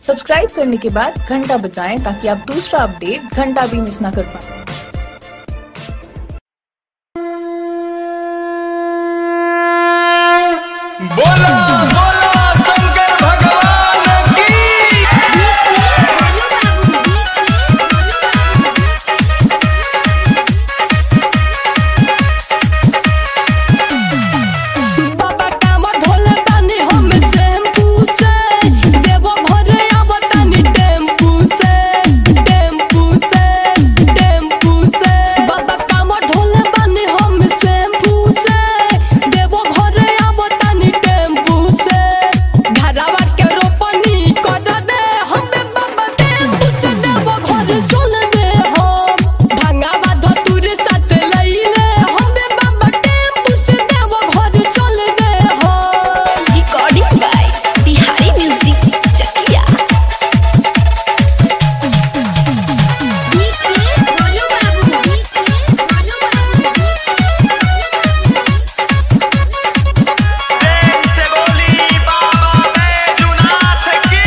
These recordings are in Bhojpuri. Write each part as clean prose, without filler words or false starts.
सब्सक्राइब करने के बाद घंटा बजाएं ताकि आप दूसरा अपडेट घंटा भी मिस ना कर पाएं। बोलो बोलो शंकर भगवान की। बाबा कामर भोले बानी हम शैम्पू से देवो भरे आवतानी टेम्पू से बाबा कामर भोले बानी हम शैम्पू से देवो भरे आवतानी टेम्पू से घरवा के रोपनी कर दे हमें बाबा टेम्पू से देवो घर चल दे हम भांगावा धतुर साथ लईले हमें बाबा टेम्पू से देवो घर चल दे हम। Recording by Bihari Music Chakia. प्रेम से बोली बाबा बैजूनाथ की।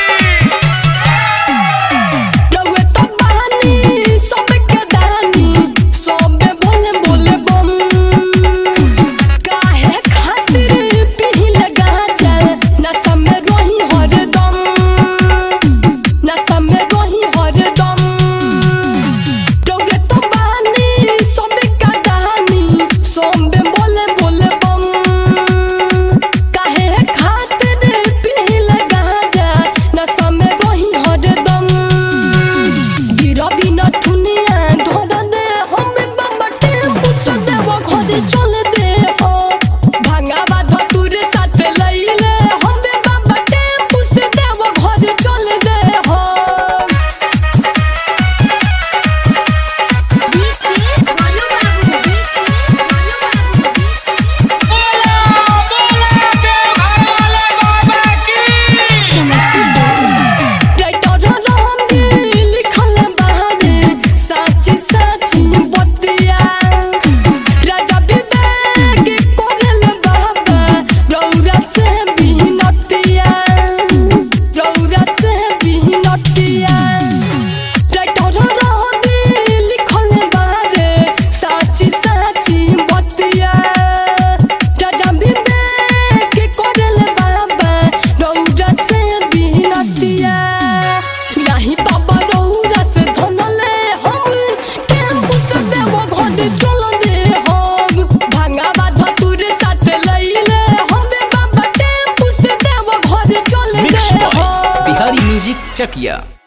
रउए तो बहानी सब के दानी सबे बोले बोले बम काहे खातिर पिहिल गाजा नशा में रही हरदम रउए तो बहानी सब के दानी सबे बोले बोले बम काहे खातिर पिहिल गाजा नशा में रही हरदम गिरबी न दुनिया धर दे हमें बाबा टेम्पू से देव घर चल दे हो भांगावा धतुर साथ लईले हमें बाबा टेम्पू से देव घर चल दे हो। नहीं बाबा रउरा से धनले हम टेम्पू से देव घर चल दे हम भांगावा धतुर साथ लईले हमें बाबा टेम्पू से देव घर चल दे हम। बिहारी म्यूजिक चकिया।